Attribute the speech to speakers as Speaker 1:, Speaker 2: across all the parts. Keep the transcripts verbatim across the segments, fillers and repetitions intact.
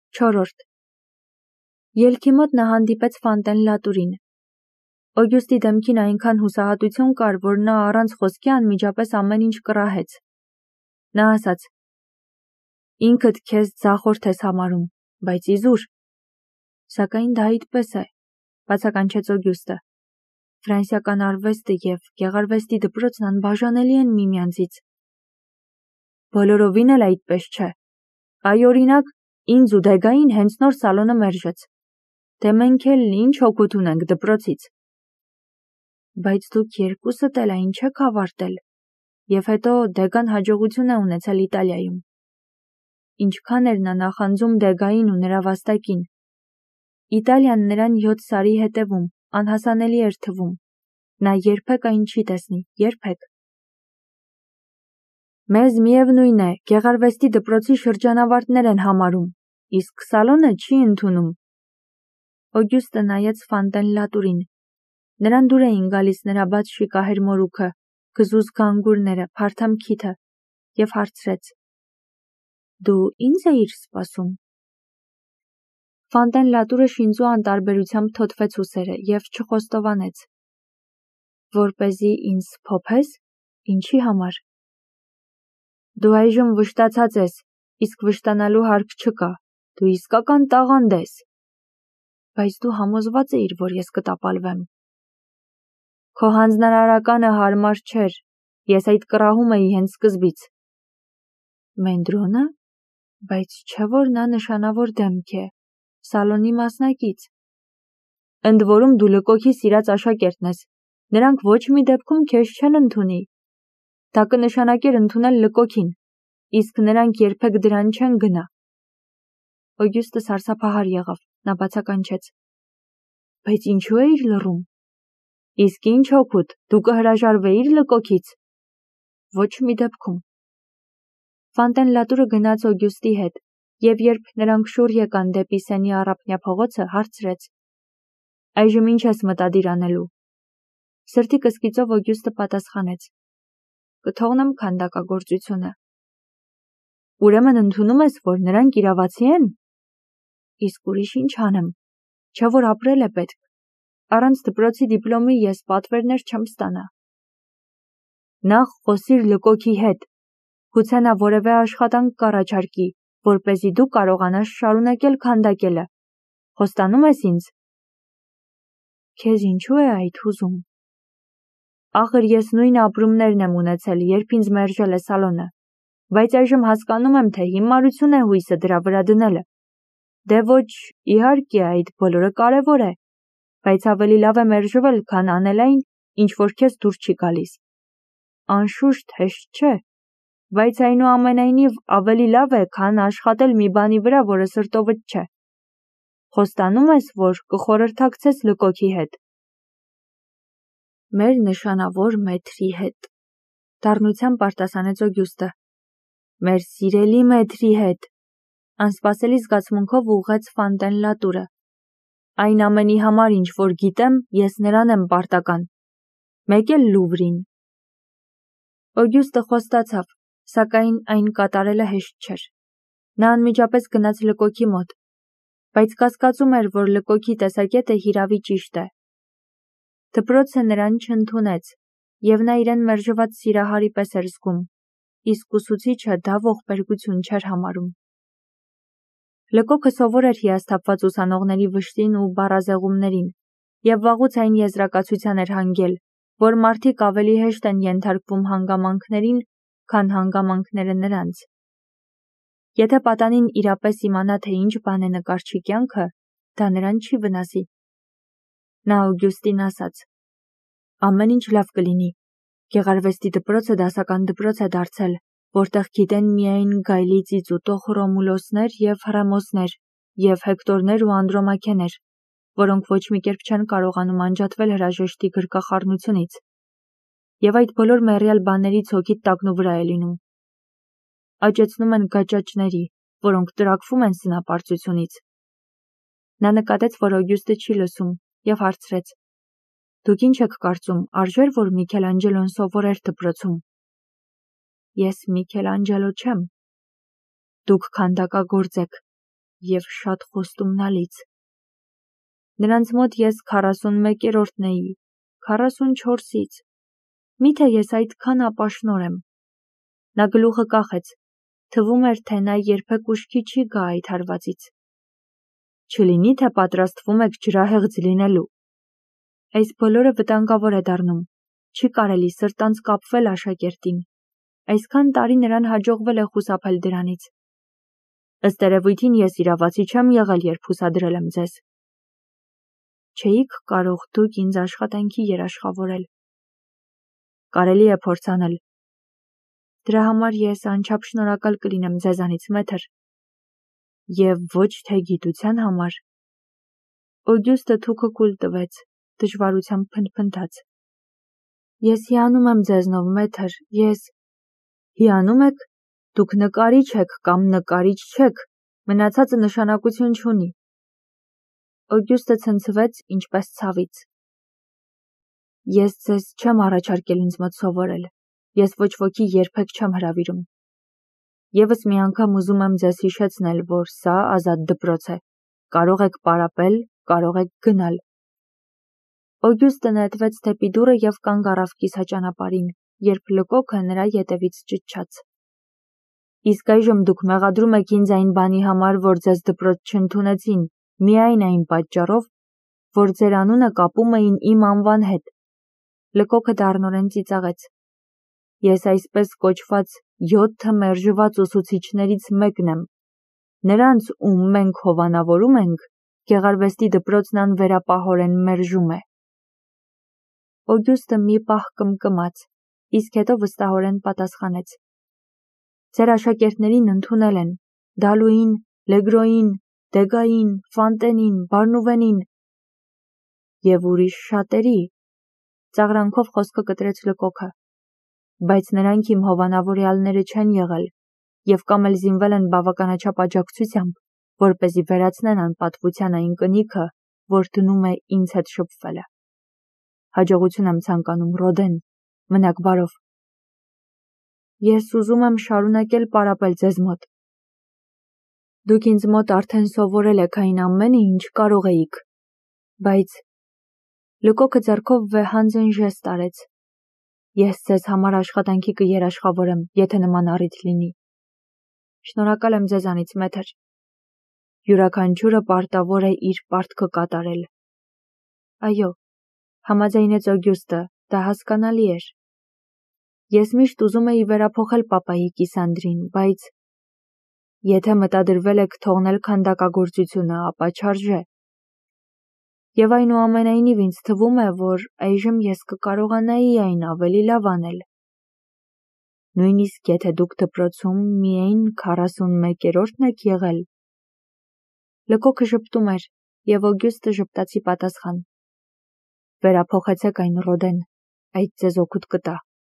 Speaker 1: Չորրորդ Ելքի մոտ նա հանդիպեց Ֆանտեն Լատուրին։ Օգյուստի դեմքին այնքան հուսահատություն կար, որ նա առանց խոսքի անմիջապես ամեն ինչ կռահեց։ Նա ասաց. «Ինքդ քեզ ձախորդ ես համարում, բայց իզուր»։ Սակայն դա այդպես է, բացականչեց Օգյուստը։ Ֆրանսիական արվեստը և գեղարվեստի դպրոցն անբաժանելի են միմյանցից։ Բոլորովին էլ այդպես չէ։ Այ օրինակ, ինձ ու Դեգային հենց նոր սալոնը մերժեց։ Դե մենք էլ ինչ օգուտ ունենք դպրոցից։ Բայց դուք երկուսդ էլ այն չեք ավարտել, և հետո Դեգան հաջողություն է ունեցել Իտալիայում։ Ինչքան էր նա նախանձում Դեգային ու նրա վաստակին։ Իտալիան նրան յոթ սարի հետևում, անհասանելի էր թվում։ Նա երբեք այն չի տեսնի, երբեք։ Մեզ միևնույն է, գեղարվեստի դպրոցի շրջանավարտներ են համարում, իսկ սալոնը չի ընդունում։ Օգյուստը նայեց Ֆանտեն Լատուրին։ Նրան դուր էին գալիս նրա բաց շիկահեր մորուքը, գզուզ գանգուրները, փարթամ քիթը, և հարցրեց. Դու ինձ էիր սպասում։ Ֆանտեն Լատուրը շինծու անտարբերությամբ թոթվեց ուսերը և չխոստովանեց. Որպեսզի ինձ փոփես, ինչի համար։ Դու այժմ վշտացած ես, իսկ վշտանալու հարկ չկա, դու իսկական տաղանդ ես։ Բայց դու համոզված էիր, որ ես կտապալվեմ։ Քո հանձնարարականը հարմար չէր, ես այդ կռահում էի հենց սկզբից։ Մենդրոնը, բայց չէ որ նա նշանավոր դեմք է, սալոնի մասնակից։ Ընդ որում դու Լկոքի սիրած աշակերտն ես, նրանք ոչ մի դեպքում քեզ չեն ընդունի։ Դա կնշանակեր ընդունել Լկոքին, իսկ նրանք երբեք դրան չեն գնա։ Օգյուստը սարսափահար եղավ, նա բացականչեց. Բայց ինչու էիր լռում։ Իսկ ինչ օգուտ, դու կհրաժարվեիր Լկոքից։ Ոչ մի դեպքում։ Ֆանտեն Լատուրը գնաց Օգյուստի հետ, և երբ նրանք շուռ եկան դեպի Սենի առափնյա փողոցը, հարցրեց. Այժմ ինչ ես մտադիր անելու։ Սրտի կսկիծով Օգյուստը պատասխանեց. Կթողնեմ քանդակագործությունը։ Ուրեմն ընդունում ես, որ նրանք իրավացի են։ Իսկ ուրիշ ինչ անեմ, չէ որ ապրել է պետք։ Առանց դպրոցի դիպլոմի ես պատվերներ չեմ ստանա։ Նախ խոսիր Լկոքի հետ, գուցե նա որևէ աշխատանք կառաջարկի, որպեսզի դու կարողանաս շարունակել քանդակելը։ Խոստանում ես ինձ։ Քեզ ինչու է այդ հուզում։ Ախր ես նույն ապրումներն եմ ունեցել, երբ ինձ մերժել է սալոնը, բայց այժմ հասկանում եմ, թե հիմարություն է հույսը դրա վրա դնելը։ Դե ոչ, իհարկե, այդ բոլորը կարևոր է, բայց ավելի լավ է մերժվել, քան անել այն, ինչ որ քեզ դուր չի գալիս։ Անշուշտ հեշտ չէ, բայց այնուամենայնիվ ավելի լավ է, քան աշխատել մի բանի վրա, որը սրտովդ չէ։ Խոստանում ես, որ կխորհրդակցես Լկոքի հետ։ Մեր նշանավոր մեթրի հետ, դառնությամբ արտասանեց Օգյուստը։ Մեր սիրելի մեթրի հետ, անսպասելի զգացմունքով ուղղեց Ֆանտեն Լատուրը։ Այն ամենի համար, ինչ որ գիտեմ, ես նրան եմ պարտական։ Մեկ էլ Լուվրին։ Օգյուստը խոստացավ, սակայն այն կատարելը հեշտ չէր։ Նա անմիջապես գնաց Լկոքի մոտ, բայց կասկածում էր, որ Լկոքի տեսակետը հիրավի ճիշտ է։ Դպրոցը նրան չընդունեց, և նա իրեն մերժված սիրահարի պես էր զգում, իսկ ուսուցիչը դա ողբերգություն չէր համարում։ Լկոքը սովոր էր հիասթափված ուսանողների վշտին ու բառազեղումներին, և վաղուց այն եզրակացության էր հանգել, որ մարդիկ ավելի հեշտ են ենթարկվում հանգամանքներին, քան հանգամանքները նրանց։ Եթե պատանին իրապես իմանա, թե ինչ բան է նկարչի կյանքը, դա նրան չի վնասի։ Նա Օգյուստին ասաց. Ամեն ինչ լավ կլինի։ Գեղարվեստի դպրոցը դասական դպրոց է դարձել, որտեղ գիտեն միայն գայլի ծիծուտող Ռոմուլոսներ և Հռեմոսներ, և Հեկտորներ ու Անդրոմաքեներ, որոնք ոչ մի կերպ չեն կարողանում անջատվել հրաժեշտի գրկախառնությունից։ Եվ այդ բոլոր մեռյալ բաներից հոգիդ տակնուվրա է լինում։ Աճեցնում են գաճաճների, որոնք տրաքվում են սնապարծությունից։ Նա նկատեց, որ Օգյուստը չի լսում, և հարցրեց. Դուք ինչ եք կարծում, արժեր, որ Միքելանջելոն սովորեր դպրոցում։ Ես Միքելանջելո չեմ։ Դուք քանդակագործ եք։ և շատ խոստումնալից։ Նրանց մոտ ես քառասունմեկերորդն էի, քառասունչորսից, միթե ես այդքան ապաշնոր եմ։ Նա գլուխը կախեց, թվում էր, թե նա երբեք ուշքի չի գա այդ հարվածից։ Չլինի, թե պատրաստվում եք ջրահեղձ լինելու։ Այս բոլորը վտանգավոր է դառնում, չի կարելի սրտանց կապվել աշակերտին, այսքան տարի նրան հաջողվել է խուսափել դրանից։ Ըստ երևույթին ես իրավացի չեմ եղել, երբ հուսադրել եմ ձեզ։ Չէիք կարող դուք ինձ աշխատանքի երաշխավորել։ Կարելի է փորձանել։ Դրա համար ես անչափ շնորհակալ կլինեմ ձեզանից, մեթր։ Եվ ոչ թե գիտության համար։ Օգյուստը թուքը կուլ տվեց, դժվարությամբ փնթփնթաց։ Ես հիանում եմ ձեզնով, մեթր, ես… Հիանում եք, դուք նկարիչ եք կամ նկարիչ չեք, մնացածը նշանակություն չունի։ Օգյուստը ցնցվեց, ինչպես ցավից։ Ես ձեզ չեմ առաջարկել ինձ մոտ սովորել, ես ոչ ոքի երբեք չեմ հրավիրում։ Եվս մի անգամ ուզում եմ ձեզ հիշեցնել, որ սա ազատ դպրոց է, կարող եք պարապել, կարող եք գնալ։ Օգյուստը նետվեց դեպի դուռը և կանգ առավ կիսաճանապարհին, երբ լկոքը նրա ետևից ճչաց։ Իսկ այժմ դուք մեղադրում եք ինձ այն բանի համար, որ ձեզ դպրոց չընդունեցին, միայն այն պատճառով, որ ձեր անունը կապում էին իմ անվան հետ։ Լկոքը դառնորեն ծիծաղեց։ Ես այսպես կոչված յոթը մերժված ուսուցիչներից մեկն եմ։ Նրանց, ում մենք հովանավորում ենք, գեղարվեստի դպրոցն անվերապահորեն մերժում է։ Օգյուստը մի պահ կմկմաց, իսկ հետո վստահորեն պատասխանեց. Ձեր աշակերտներին ընդունել են, Դալուին, Լեգրոին, Դեգային, Ֆանտենին, Բարնուվենին և ուրիշ շատերի, ծաղրանքով խոսքը կտրեց լկոքը, բայց նրանք իմ հովանավորյալները չեն եղել և կամ էլ զինվել են բավականաչափ աջակցությամբ, որպեսզի վերացնեն անպատվության այն կնիքը, որ դնում է ինձ հետ շփվելը։ Հաջողություն եմ ցանկանում, Ռոդեն, մնաք բարով։ Ես ուզում եմ շարունակել պարապել ձեզ մոտ։ Դուք ինձ մոտ արդեն սովորել եք այն ամենը, ինչ կարող էիք, բայց… Լկոքը ձեռքով վեհանձն ժեստ արեց։ Ես ձեզ համար աշխատանքի կերաշխավորեմ, եթե նման առիթ լինի։ Շնորհակալ եմ ձեզանից, մեթր։ Յուրաքանչյուրը պարտավոր է իր պարտքը կատարել։ Այո, համաձայնեց Օգյուստը, դա հասկանալի էր։ Ես միշտ ուզում էի վերափոխել պապայի կիսանդրին, բայց… Եթե մտադրվել եք թողնել քանդակագործությունը, ապա չարժե։ Եվ այնուամենայնիվ ինձ թվում է, որ այժմ ես կկարողանայի այն ավելի լավ անել։ Նույնիսկ եթե դուք դպրոցում միայն քառասունմեկերորդն եք եղել։ Լկոքը ժպտում էր, և Օգյուստը ժպտացի պատասխան. Վերափոխեցեք այն, Ռոդեն, այդ ձեզ օգուտ կտա։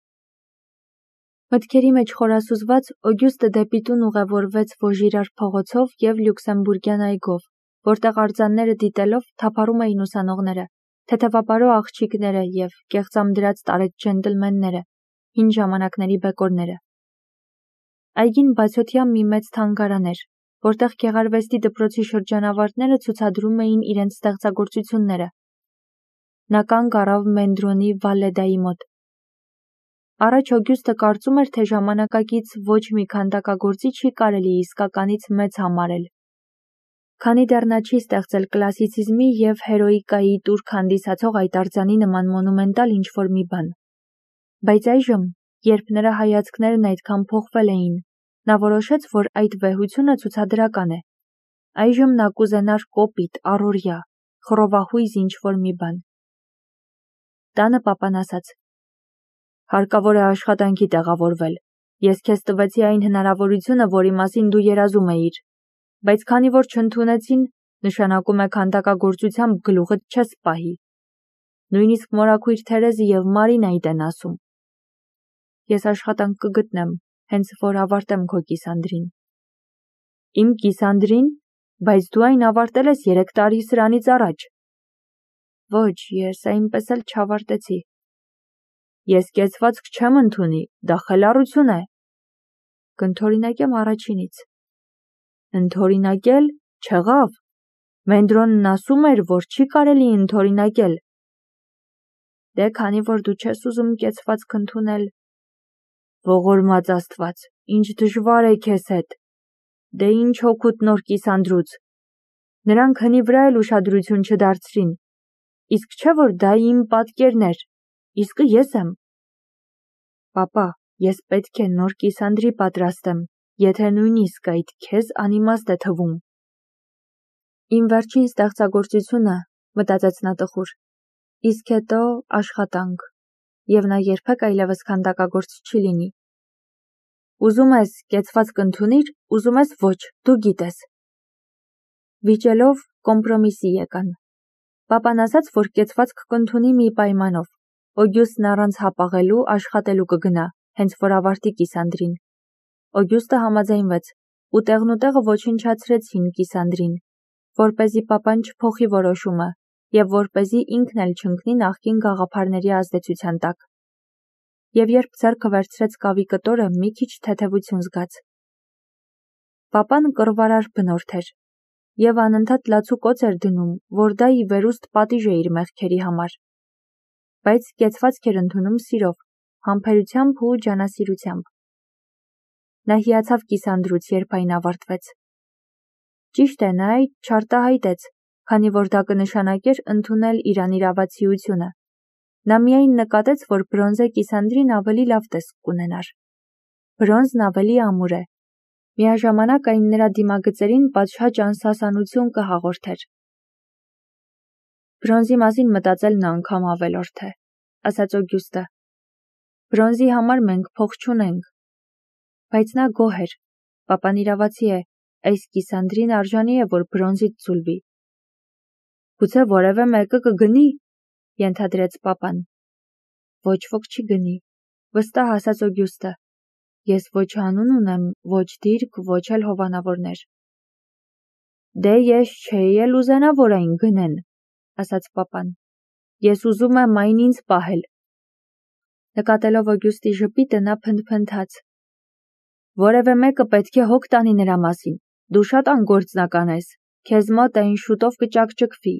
Speaker 1: Մտքերի մեջ խորասուզված Օգյուստը դեպի տուն ուղևորվեց Վոժիրար փողոցով և Լյուքսեմբուրգյան այգով, որտեղ արձանները դիտելով թափառում էին ուսանողները, թեթևապարո աղջիկները և կեղծամդրած տարեց ջենտլմենները, հին ժամանակների բեկորները։ Այգին բացօթյա մի մեծ թանգարան էր, որտեղ գեղարվեստի դպրոցի շրջանավարտները ցուցադրում էին իրենց ստեղծագործությունները։ Նա կանգ առավ Մենդրոնի Վալլեդայի մոտ։ Առաջ Օգյուստը կարծում էր, թե ժամանակակից ոչ մի քանդակագործի չի կարելի իսկականից մեծ համարել, քանի դեռ նա չի ստեղծել կլասիցիզմի և հերոիկայի տուրք հանդիսացող այդ արձանի նման մոնումենտալ ինչ-որ մի բան։ Բայց այժմ, երբ նրա հայացքներն այդքան փոխվել էին, նա որոշեց, որ այդ վեհությունը ցուցադրական է։ Այժմ նա կուզենար կոպիտ, առօրյա, խռովահույզ ինչ-որ մի բան։ Տանը պապան ասաց. Հարկավոր է աշխատանքի տեղավորվել։ Ես քեզ տվեցի այն հնարավորությունը, որի մասին դու երազում էիր, բայց քանի որ չընդունեցին, նշանակում է քանդակագործությամբ գլուխդ չես պահի։ Նույնիսկ մորաքույր Թերեզը և Մարինայիդ են ասում։ Ես աշխատանք կգտնեմ, հենց որ ավարտեմ քո կիսանդրին։ Իմ կիսանդրին, բայց դու այն ավարտել ես երեք տարի սրանից առաջ։ Ոչ, ես այնպես էլ չավարտեցի։ Ես կեցվածք չեմ ընդունի, դա խելառություն է։ Կընդօրինակեմ առաջինից։ Ընդօրինակել, Չեղավ։ Մենդրոնն ասում էր, որ չի կարելի ընդօրինակել։ Դե քանի որ դու չես ուզում կեցվածք ընդունել։ Ողորմած Աստված, ինչ դժվար է քեզ հետ։ Դե ինչ հոգուտ նոր կիսանդրուց։ Նրանք հնի վրա էլ ուշադրություն չդարձրին։ Իսկ չէ որ դա իմ պատկերն էր, իսկը ես եմ։ Պապա, ես պետք է նոր կիսանդրի պատրաստեմ, եթե նույնիսկ այդ քեզ անիմաստ է թվում։ Իմ վերջին ստեղծագործությունը, մտածեց նա տխուր, իսկ հետո աշխատանք, և նա երբեք այլևս քանդակագործ չի լինի։ Ուզում ես կեցվածք ընդունիր, ուզում ես ոչ, դու գիտես։ Վիճելով կոմպրոմիսի եկան։ Պապան ասաց, որ կեցվածք կընդունի մի պայմանով։ Օգյուստն առանց հապաղելու աշխատելու կգնա, հենց որ ավարտի կիսանդրին։ Օգյուստը համաձայնվեց, ու տեղնուտեղը ոչնչացրեցին կիսանդրին, որպեսզի պապան չփոխի որոշումը և որպեսզի ինքն էլ չընկնի նախկին գաղափարների ազդեցության տակ։ Եվ երբ ձեռքը վերցրեց կավի կտորը, մի քիչ թեթևություն զգաց։ Պապան կռվարար բնորդ էր, և անընդհատ լացուկոծ էր դնում, որ դա ի վերուստ պատիժ է իր մեղքերի համար։ Բայց կեցվածք էր ընդունում սիրով, համբերությամբ ու ջանասիրությամբ։ Նա հիացավ կիսանդրուց, երբ այն ավարտվեց։ Ճիշտ է, նա այդ չարտահայտեց, քանի որ դա կնշանակեր ընդունել իր անիրավացիությունը։ Նա միայն նկատեց, որ բրոնզե կիսանդրին ավելի լավ տեսք կունենար։ Բրոնզն ավելի ամուր է։ Միաժամանակ այն նրա դիմագծերին պատշաճ անսասանություն կհաղորդեր։ Բրոնզի մասին մտածելն անգամ ավելորդ է, ասաց Օգյուստը։ Բրոնզի համար մենք փող չունենք։ Բայց նա գոհ էր։ Պապան իրավացի է, այս կիսանդրին արժանի է, որ բրոնզից ձուլվի։ Գուցե որևէ մեկը կգնի, ենթադրեց պապան։ Ոչ ոք չի գնի, վստահ ասաց Օգյուստը։ Ես ոչ անուն ունեմ, ոչ դիրք, ոչ էլ հովանավորներ։ Դե ես չէի էլ ուզենա, որ այն գնեն, ասաց պապան։ Ես ուզում եմ այն ինձ պահել։ Նկատելով Օգյուստի ժպիտը, նա փնթփնթաց։ Որևէ մեկը պետք է հոգ տանի նրա մասին։ Դու շատ անգործնական ես, քեզ մոտ այն շուտով կճակճկվի։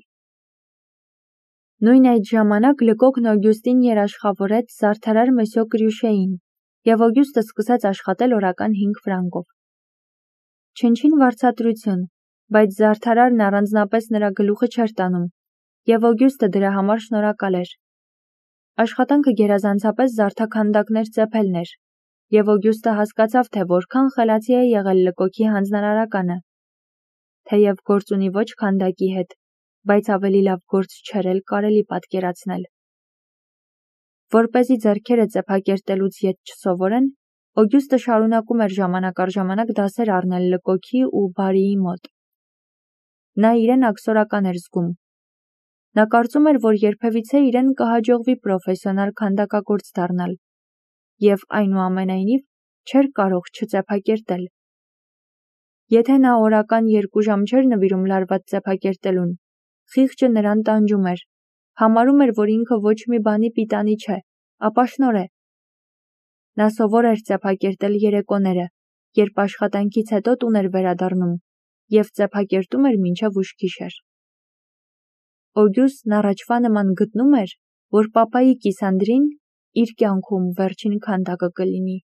Speaker 1: Նույն այդ ժամանակ Լկոկն Օգյուստին երաշխավորեց զարդարար Մսյո Կրյուշեին, և Օգյուստը սկսեց աշխատել օրական հինգ ֆրանկով։ Չնչին վարձատրություն, բայց զարդարարն առանձնապես նրա գլուխը չէր տանում, և Օգյուստը դրա համար շնորհակալ էր։ Աշխատանքը գերազանցապես զարդաքանդակներ ծեփելն էր, և Օգյուստը հասկացավ, թե որքան խելացի է եղել Լկոկի հանձնարարականը։ Թեև գործ ունի ոչ քանդակի հետ, բայց ավելի լավ գործ չէր էլ կարելի պատկերացնել։ Որպեսզի ձեռքերը ծեփակերտելուց ետ չսովորեն, Օգյուստը շարունակում էր ժամանակ առ ժամանակ դասեր առնել Լկոկի ու Բարիի մոտ։ Նա իրեն աքսորական էր զգում։ Նա կարծում էր, որ երբևիցե իրեն կհաջողվի պրոֆեսիոնալ քանդակագործ դառնալ, և այնուամենայնիվ չէր կարող չծեփակերտել։ Եթե նա օրական երկու ժամ չէր նվիրում լարված ծեփակերտելուն, խիղճը նրան տանջում էր, համարում էր, որ ինքը ոչ մի բանի պիտանի չէ, ապաշնոր է։ Նա սովոր էր ծեփակերտել երեկոները, երբ աշխատանքից հետո տուն էր վերադառնում, և ծեփակերտում էր մինչև ուշ գիշեր։ Օգյուստն առաջվա նման գտնում էր, որ պապայի կիսանդրին իր կյանքում վերջին քանդակը կլինի։